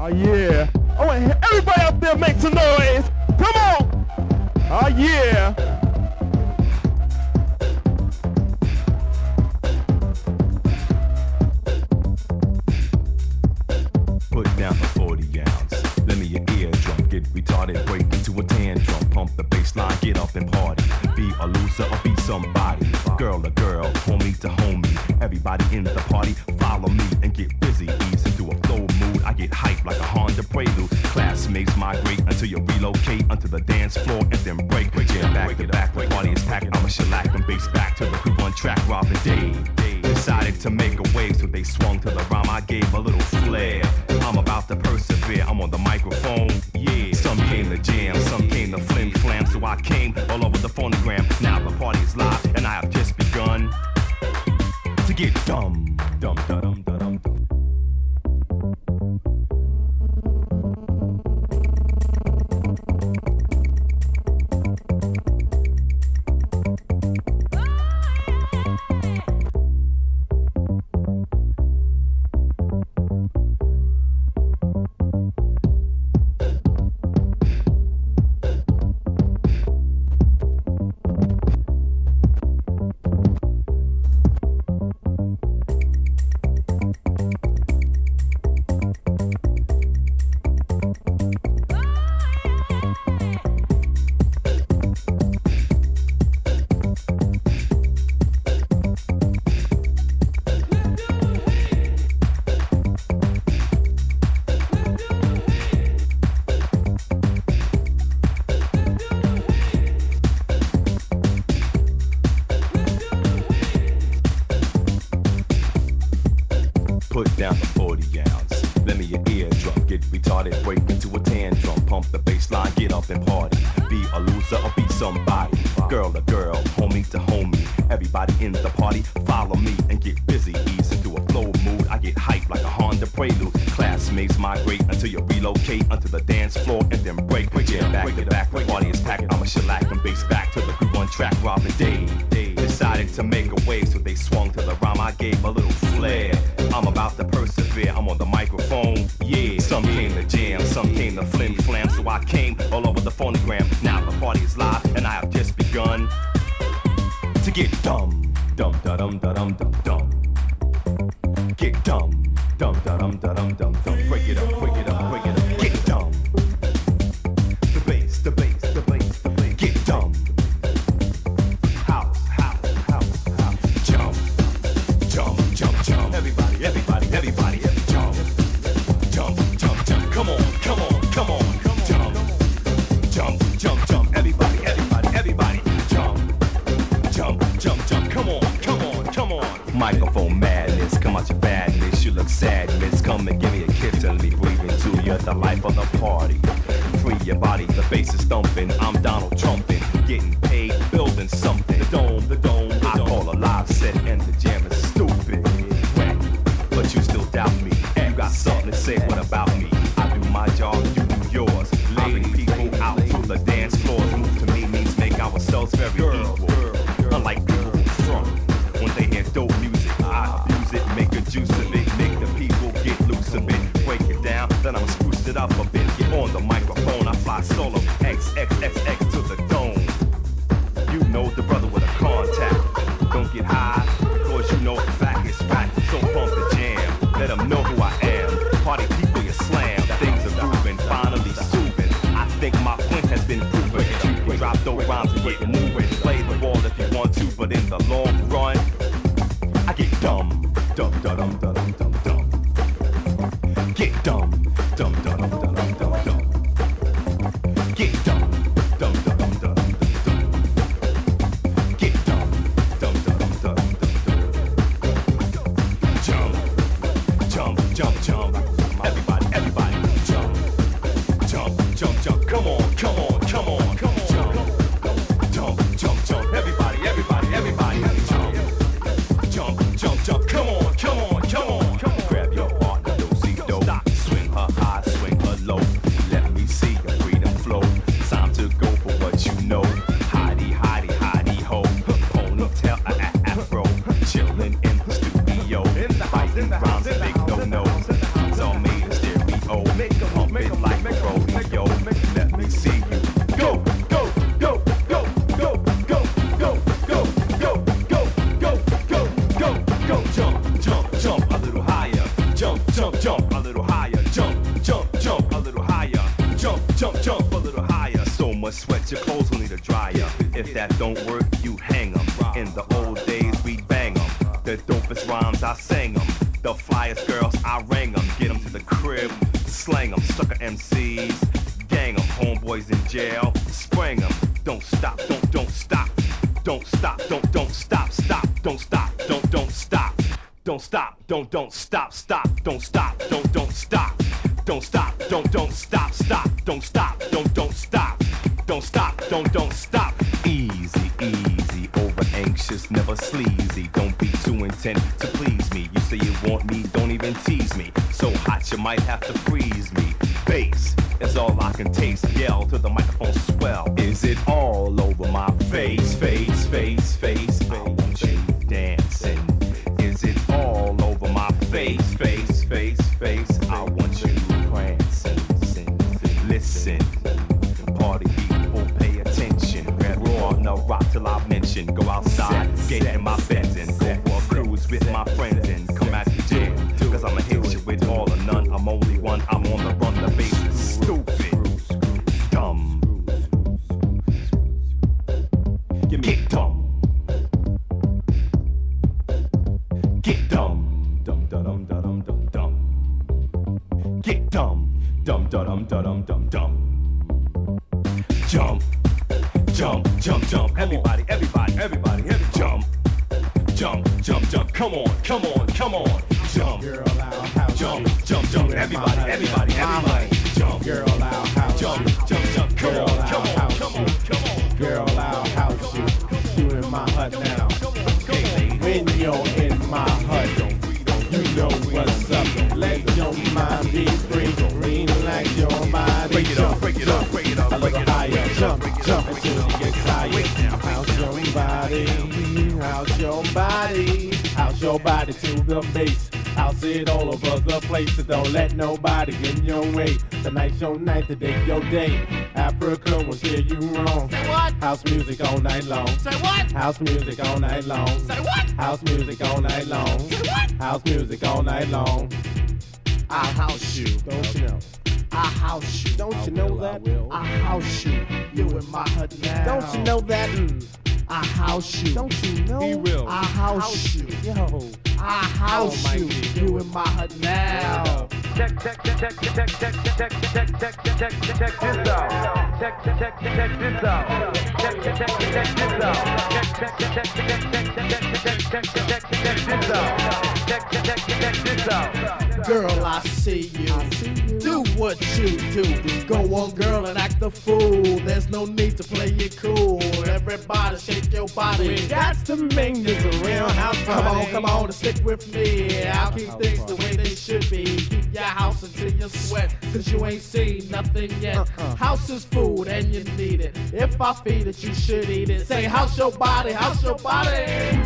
yeah. I want everybody out there make some noise. Come on. Oh, yeah. Put down the 40 ounce. Lend me your eardrum. Get retarded, break into a tantrum. Pump the bass line, get up and party. Be a loser or be somebody. Girl to girl, homie to homie. Everybody in the party, follow me and get busy. Ease into a flow mood. I get hyped like a Honda Prelude. Classmates migrate until you relocate onto the dance floor and then break. Jam back to back, the party is packed. I'ma shellac them bass back to the crew one track. Robin Dave decided to make a wave, so they swung to the rhyme. I gave a little flair. I'm about to persevere. I'm on the microphone. Yeah. Some came to jam, some came to flim flam. So I came all over the phonogram. Now the party is live and I have just begun to get dumb, dumb, da dum, da dum, dum. Put down the 40 ounce. Lend me your eardrum. Get retarded, break into a tantrum. Pump the bass line, get up and party. Be a loser or be somebody. Girl to girl, homie to homie. Everybody in the party, follow me and get busy. Ease into a flow mood. I get hyped like a Honda Prelude. Classmates migrate until you relocate onto the dance floor and then break. Jam back to back, the party is packed. I'ma shellac them bass back to the group one track. Robin Dave decided to make a wave, so they swung to the rhyme. I gave a little flair. I'm about to persevere. I'm on the microphone. Yeah. Some came to jam, some came to flim flam. So I came all over the phonogram. Now the party is live and I have just begun to get dumb, dumb, da dum, da dum, dum, dum. Get dumb, dumb, da dum, da dum, dum, dum. Break it up, break it up, break it up. Get dumb. The bass, the bass, the bass, the bass. Get dumb. House, house, house, house. Jump, jump, jump, jump. Everybody, everybody, everybody, jump, jump, jump, jump. Come on, come on, come on. Jump, jump, jump, jump. Everybody, everybody, everybody, jump, jump, jump, jump. Come on, come on, come on. Microphone madness, come out your badness. You look sad, miss. Come and give me a kiss and leave breathing to you. The life of the party. Free your body, the bass is thumping. I'm Donald Trumping, getting paid, building something. The dome, the dome, the dome. I call a live set and the jam is stupid. But you still doubt me. You got something to say, what about me? I do my job, you do yours. Leaving people out to the dance floors. Move to me means make ourselves very equal. Unlike people who front when they hear dope music, I abuse it, make a juice of it, make the people get loose of it. Break it down, then I'm spruce it up a bit. Get on the microphone, I fly solo. XXXX to the dome. You know the brother with a contact. Don't get high, cause you know the fact is fact. So pump the jam, let them know who I am. Party people, you slam. Things are moving, finally soothing. I think my point has been proven. You can drop those rhymes and get moving. Play the ball if you want to, but in the long run, I get dumb. Dumb, da dum, da dum, dum, dum. Get dumb. Dumb, da dum, da dum, dum, dum. Get dumb. Dumb, da dum, da dum, dum, dum. Get dumb. Dumb, da dum, da dum, dum, dum. Jump, jump, jump, jump. Everybody, everybody, jump, jump, jump, jump. Come on, come on, come on, come on. Jump, jump, jump, jump. Everybody, everybody, everybody, jump. much sweat, your clothes will need a dryer. If that don't work, you hang 'em. In the old days, we bang 'em. The dopest rhymes, I sang 'em. The flyest girls, I rang 'em. Get 'em to the crib, slang 'em. Sucker MCs, gang 'em. Homeboys in jail, sprang 'em. Don't stop, don't stop. Don't stop, don't stop, stop. Don't stop, don't stop. Don't stop, don't stop, stop. Don't stop, don't stop. Don't stop, don't stop, stop. Don't stop, don't stop. Don't stop, don't stop. Easy, easy, over anxious, never sleazy. Don't be too intent to please me. You say you want me, don't even tease me. So hot you might have to freeze me. Bass is all I can taste. Yell till the microphone swell. Is it all over my face, face, face, face? I want you dancing. Is it all over my face, face, face, face? I want you prancing. Listen, party people, pay attention. Grab your partner, rock till I mention. Go outside, get in my bed and go for a cruise with my friends and come at the gym. Cause I'ma hit you with all or none. I'm only one, I'm on the run. The bass is stupid, dumb. Get dumb. Get dumb. Dum dum dum dum dum dum. Get dumb. Dum dum dum dum dum. Jump, jump, jump, jump. Everybody, everybody, everybody, everybody. Jump, jump, jump, jump. Come on, come on, come on. Jump, girl, I'll house jump, you. jump, jump. Everybody, everybody, everybody. Jump, Girl, I'll house jump, you. jump, jump. Come Girl, on, I'll come on, house come you. on, come on. Girl, I'll house you. You in my hut now. When you're in my hut, you know what's up. Let your mind be free. Relax your body. Break it up, break it up, break it up, A break little it up. higher. Jump, jump until you get tired. House your body. House your body. House your body to the base. House it all over the place. So don't let nobody get in your way. Tonight's your night, today's your day. Africa will steer you wrong. Say what? House music all night long. Say what? House music all night long. Say what? House music all night long. Say what? House music all night long. I'll house you. Don't you know? I'll house you. Don't you know that? I'll house you. You in my hut now. Don't you know that? I'll house you. Don't you know? He will. I'll house you. Yo. I'll house you. You in my hut now. Check this out. Check this out. Check this out. Girl, I see you. Do what you do. Go on, girl, and act the fool. There's no need to play it cool. Everybody shake your body. That's the main is a real house party. Come on, and stick with me. I'll keep things the way they should be. Keep your house until you sweat, cause you ain't seen nothing yet. House is food and you need it. If I feed it, you should eat it. Say, house your body, house your body.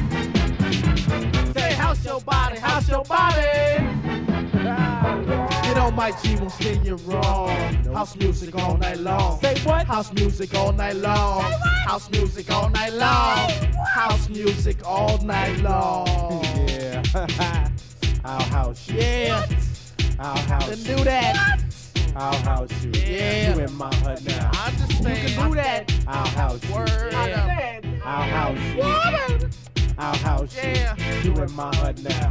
Say, house your body, house your body. You know my G won't steer you wrong. House music all night long. Say what? House music all night long. House music all night long. House music all night long. Yeah. I'll house you. Yeah, I'll house then you. do that. I'll house you. Yeah. You in my hut now. I understand. You can do that. I'll house you. Word. Yeah. I'll house you. I'll house Yeah. you. You in my hut now.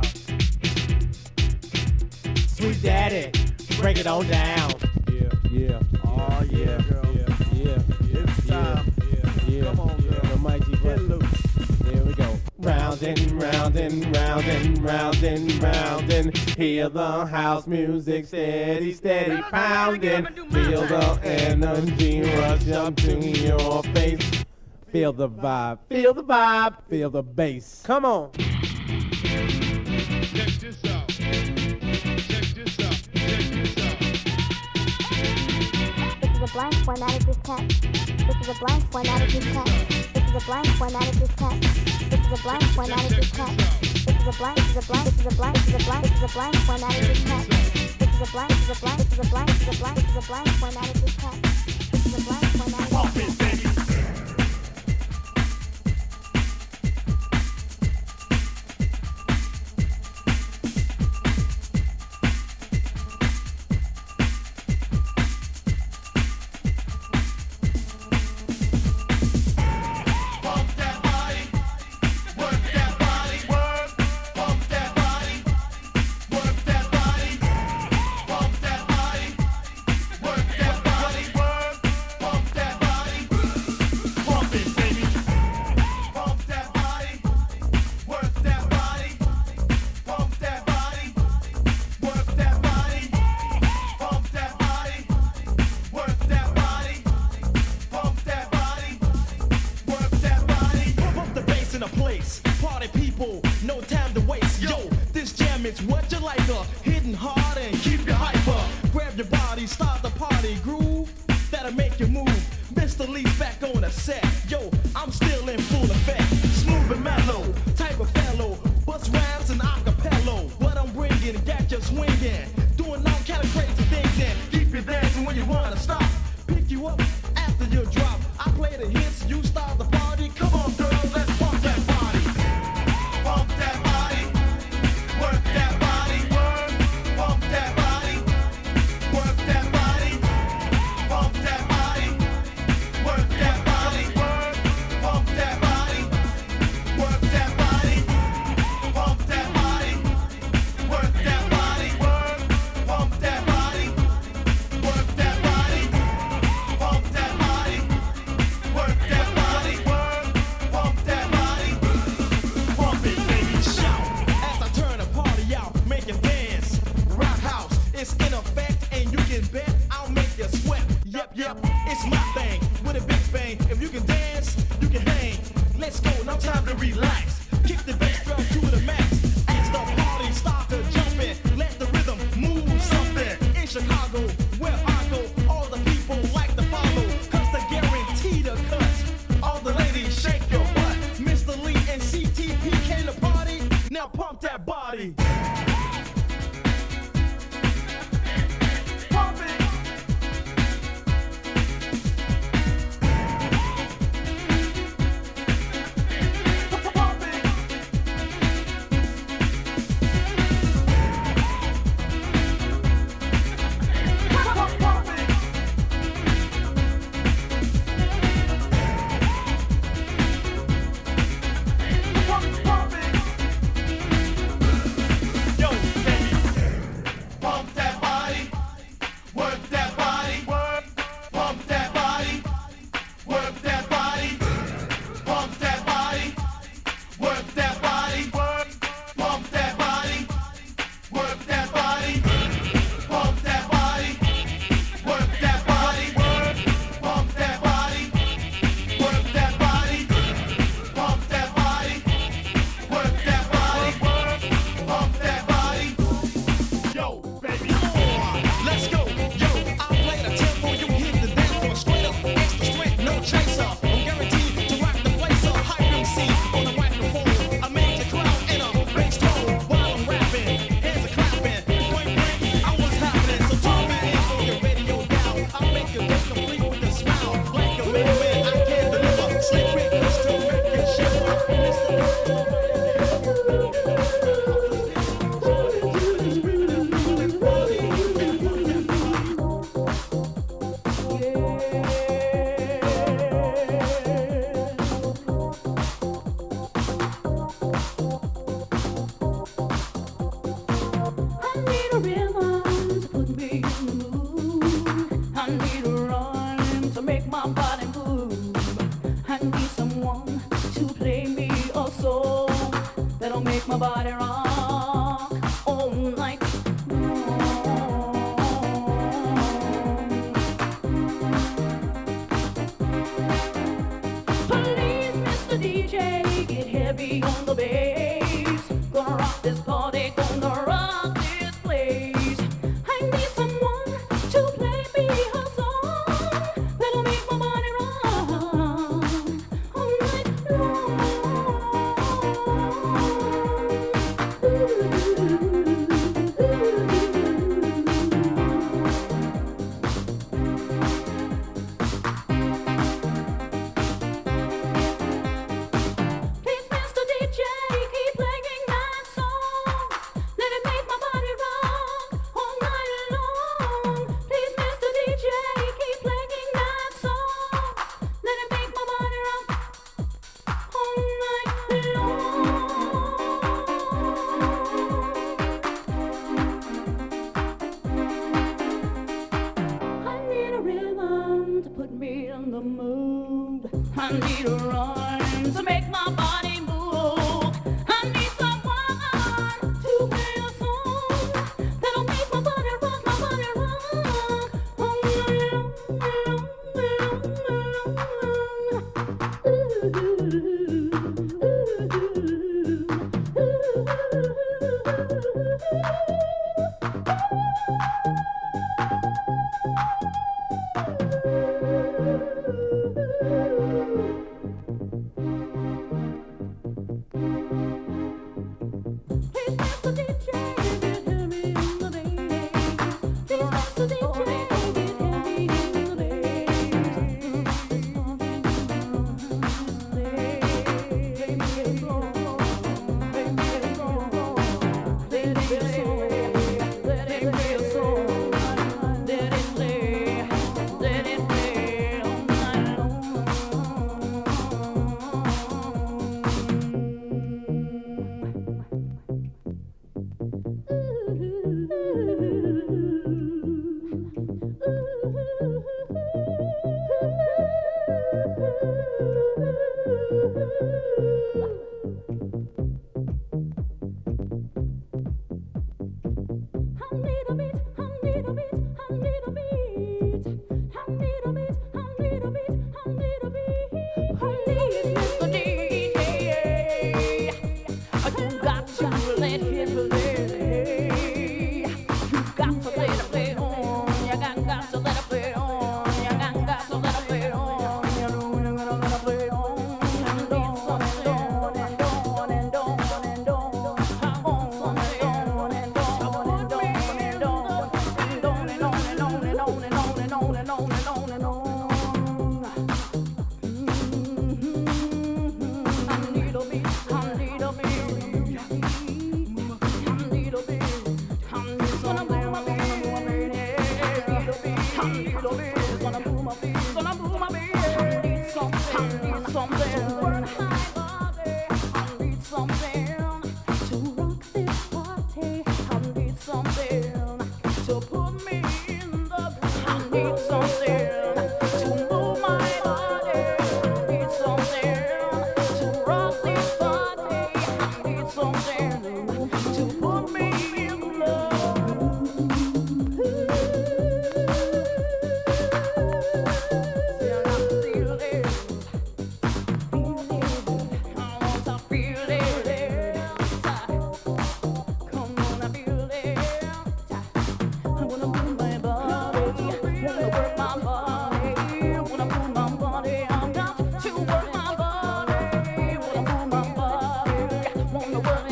Sweet daddy, break it on down. Yeah, yeah. Oh, yeah, girl. Yeah. It's time. Yeah. Come on, girl. The Mikey Get button. loose. Here we go. Round and round and round and round and round and hear the house music steady, steady pounding. Feel the energy rush up to your face. Feel the vibe, feel the vibe, feel the bass. Come on. Check this out. Check this out. Check this out. This is a blank formatted this text. This is a blank formatted this text. This is a blank formatted this text. This is a blank formatted this text. This is a blank. This is a blank. This is a blank. This is a blank. This is a blank formatted this text. This is a blank. This is a blank. This is a blank. This is a blank. This is a blank formatted this text. This is a blank formatted this text. no time to waste. Yo, this jam is what you like, hitting hard and keep you hyper. Grab your body, start the party, groove that'll make you move. Mr. Lee's back on the set. Yo, I'm still in full effect. Smooth and mellow, type of fellow. Bust rhymes and acapella. What I'm bringing, got you swinging. Doing all kind of crazy things and keep you dancing when you wanna stop. Pick you up after you drop. I play the hits, you start the party. Come on, girl, let's pump that body. Pump that body. Work that body. Work. Pump that body. Work that body. Pump that body. Work that body. Work. Pump that body. Work that body. Pump that body. Work that body. Work. Pump that body. Work that body. Pump that body. Work that body. Work. Pump that body. Pump it, baby, shout. As I turn the party out, make it dance. Rockhouse, it's in effect, and you can bet I'll make you sweat. Yep, it's my thing with a big bang. If you can dance, you can hang. Let's go, now time to relax. Kick the bass drum to the max. As the party starts to jumping, let the rhythm move something. In Chicago, where I go, all the people like to follow, cause they guarantee the cuts. All the ladies shake your butt. Mr. Lee and CTP came to party, now pump that body. Pump it. Pump it. Pump it. Pump it. Yo, baby, pump that body, work that body, work, pump that body, work that body, pump that body, work that body, work, pump that body, work that body, pump that body, work that body, work, pump that body, work that body, pump that body, work that body, work, pump that body. Yo, baby, let's go. Yo, I play the tempo, you hit the dance floor straight up, extra strength, no chaser. I'm guaranteed to rock the place up. Hype MC on the microphone. I make the crowd in a bass tone while I'm rapping. Hands are clapping, point blank, I was happening. So turn that in on your radio dial. I'll make your day complete with a smile. Like a man, I can deliver. Slick Rick, Mr. Rick and Shiver. I need a rhythm to put me in the mood. I need a rhyme to make my body move. I need someone to play me a song that'll make my body rock all night long. Please, Mr. DJ, get heavy on the bass. Gonna rock this party, gonna rock this place. I need someone to play me a song that'll make my body rock all night long. Please, Mr. DJ, keep playing that song. Let it make my body rock all night long. Please, Mr. DJ, keep playing that song. Let it make my body rock all night long. I need a rhythm to put me in the mood. I need a rhyme to make my body move. I need someone to play a song that'll make my body rock all night long. Ooh, ooh, ooh.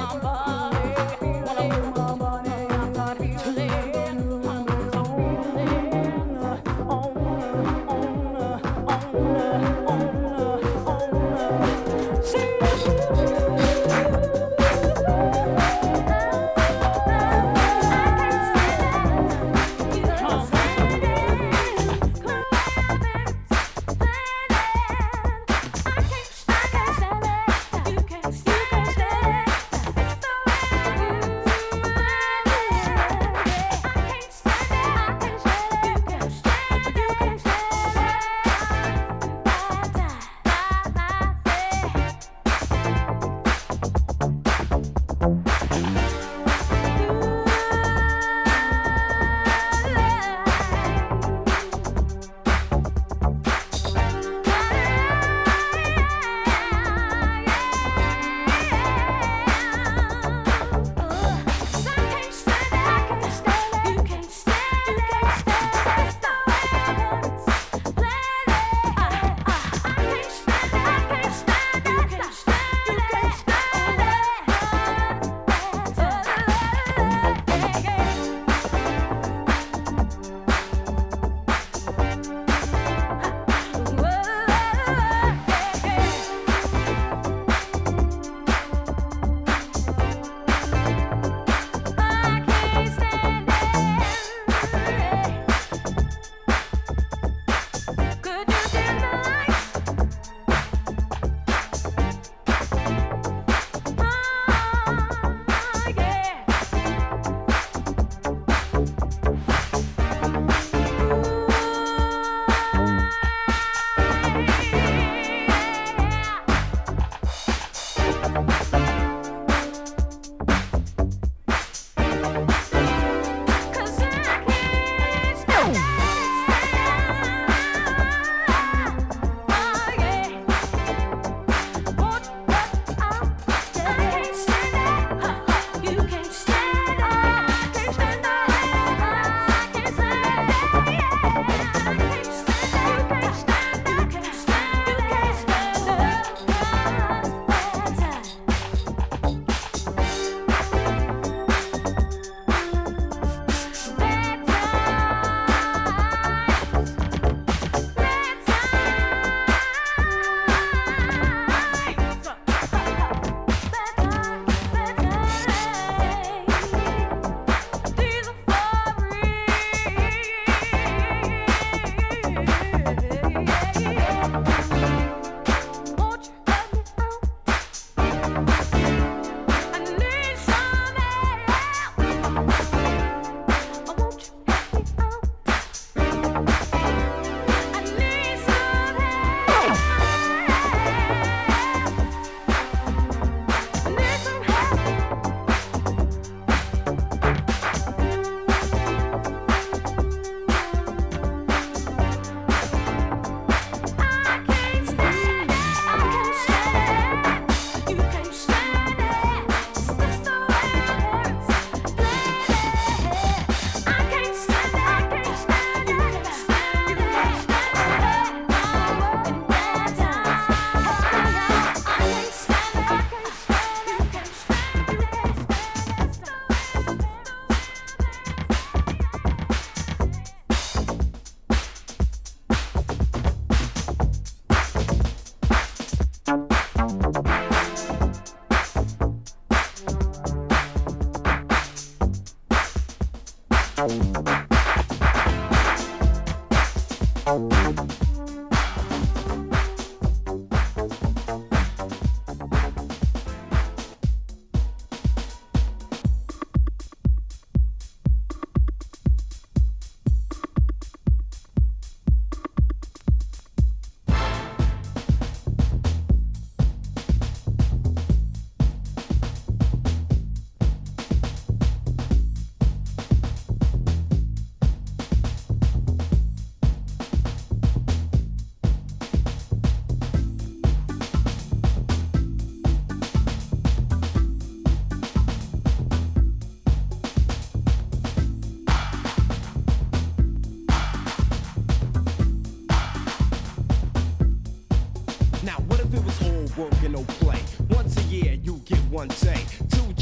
Now what if it was all work and no play? Once a year you get one day, 2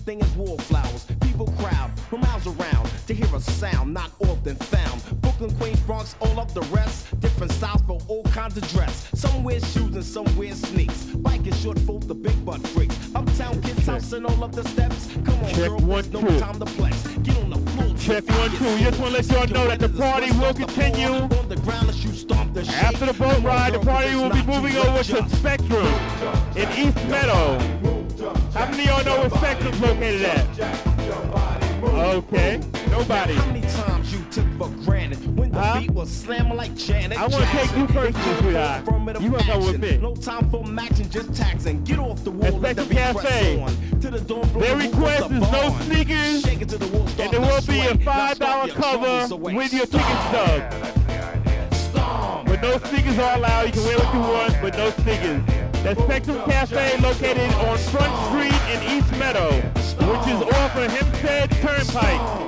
thing as wallflowers. People crowd from miles around to hear a sound not often found. Brooklyn, Queens, Bronx, all of the rest. Different styles for all kinds of dress. Some wear shoes and some wear sneaks. Bike is short for the big butt freaks. Uptown kids house and all of the steps. Come on, Check girl, one, there's no two. time to flex. Get on the floor. Check 1, 2. Just want to let y'all know that the party will continue. On the ground as you stomp the shake. After the boat ride, the party will be moving over to Spectrum in East Meadow. How many of y'all know where Spectrum's located at? Okay, nobody. How many times you took for granted when the beat was slamming like Janet? I want to take you first, sweetheart. You want to go with me. No time for matching, just taxing. Get off the wall, let the Spectrum beat Cafe. press on. To the door, blow Their the roof request off the is no barn. sneakers, Shake it to the wall, and start there to will be a sway. Now $5 start your troubles cover away. with your ticket stub. But no sneakers are allowed. You can wear what you want, but no sneakers. The Spectrum Cafe located on Front Street in East Meadow, which is off of Hempstead Turnpike.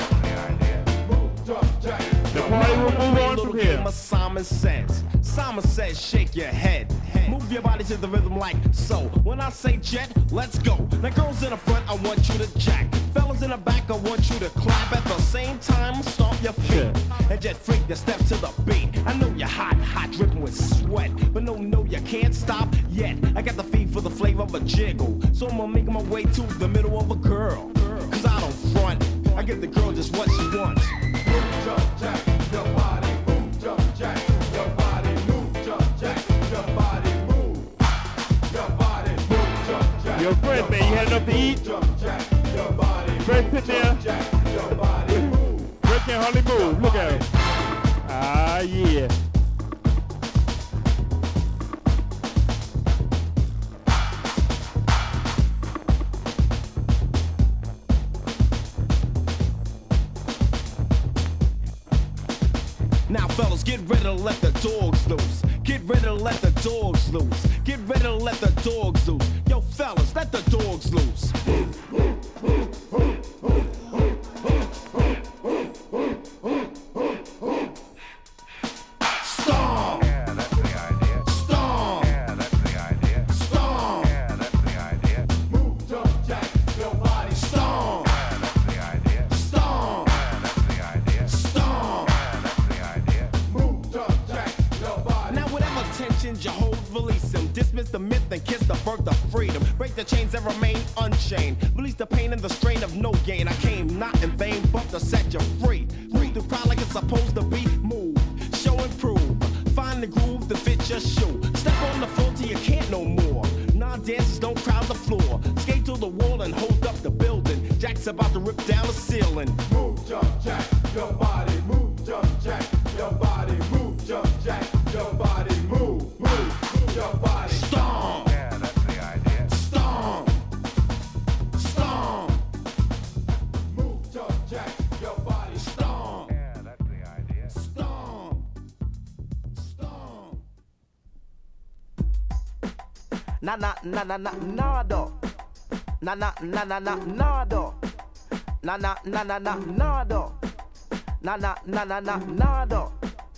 The party will move on from here. Simon says. Simon says, shake your head. Move your body to the rhythm like so. When I say jet, let's go. Now girls in the front, I want you to jack. Fellas in the back, I want you to clap. At the same time, stomp your feet. And jet freak the step to the beat. I know you're hot, hot, dripping with sweat. But no, you can't stop yet. I got the feed for the flavor of a jiggle. So I'm gonna make my way to the middle of a girl. Cause I don't front. I give the girl just what she wants. Move, jump, jack, your body. Move, jump, jack, your body. Move, jump, jack, your body. Move, your body. Move, jump, jack. Yo, Fred, man, you had enough to eat? Jump, jack, your body. Fred, sit there. Your body. Fred can't hardly move. Look at him. Ah, yeah. Now, fellas, get ready to let the dogs loose. Get ready to let the dogs loose. Get ready to let the dogs loose. Yo, fellas, let the dogs loose. Stomp. Yeah, that's the idea. Stomp. Yeah, that's the idea. Stomp. Yeah, that's the idea. Move, jump, jack, your body. Stomp. Yeah, that's the idea. Stomp. Yeah, that's the idea. Stomp. Yeah, that's the idea. Move, jump, jack, your body. Now, whatever tensions you hold, release them. Dismiss the myth and kiss the birth of freedom. Break the chains that remain unchained. Release the pain and the strain of no gain. I came not in vain, but to set you free. Move the crowd like it's supposed to be. Move, show and prove. Find the groove that fits your shoe. Step on the floor till you can't no more. Non-dancers don't crowd the floor. Skate to the wall and hold up the building. Jack's about to rip down the ceiling. Move, jump, jack, your body. Move, jump, jack, your body. Move, jump, jack, your body. Move, move your body. Stomp. Yeah, that's the idea. Stomp. Stomp. Move, jump, jack, your body. Stomp. Yeah, that's the idea. Stomp. Stomp. Na na na na na nado. Na na na na na nado. Na na na na na nado. Na na na na na nado.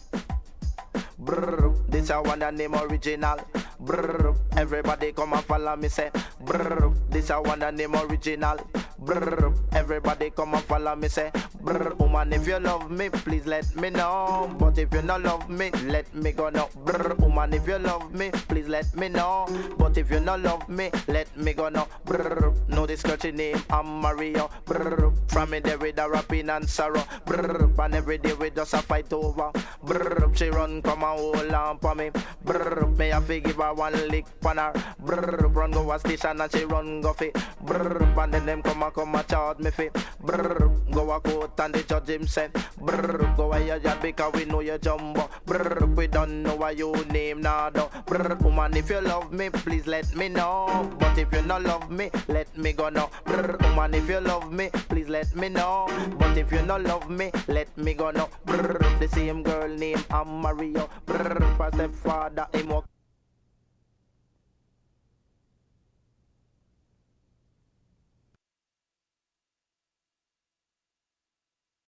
Brr, this a one that name original. Brr, everybody come and follow me say. Brr, this a one that name original. Brr, everybody come and follow me say. Brr, woman, if you love me, please let me know. But if you not love me, let me go now. Brr, woman, if you love me, please let me know. But if you not love me, let me go now. Brr, know this country name, I'm Mario. Brr, from me there with a rapping and sorrow. Brr, and every day we just a fight over. Brr, she run come and hold on for me. Brr, me have to give her one lick on her. Brr, run go a station and she run go fit. Brr, and then them come and charge me fit. Brr, go a court and the judge him said. Brr, go a your job because we know you jumbo. Brr, we don't know what your name now though. Brr, woman, if you love me, please let me know. But if you not love me, let me go now. Brr, woman, if you love me, please let me know. But if you not love me, let me go now. Brr, the same girl name I'm Mario. Brr, for stepfather him walk.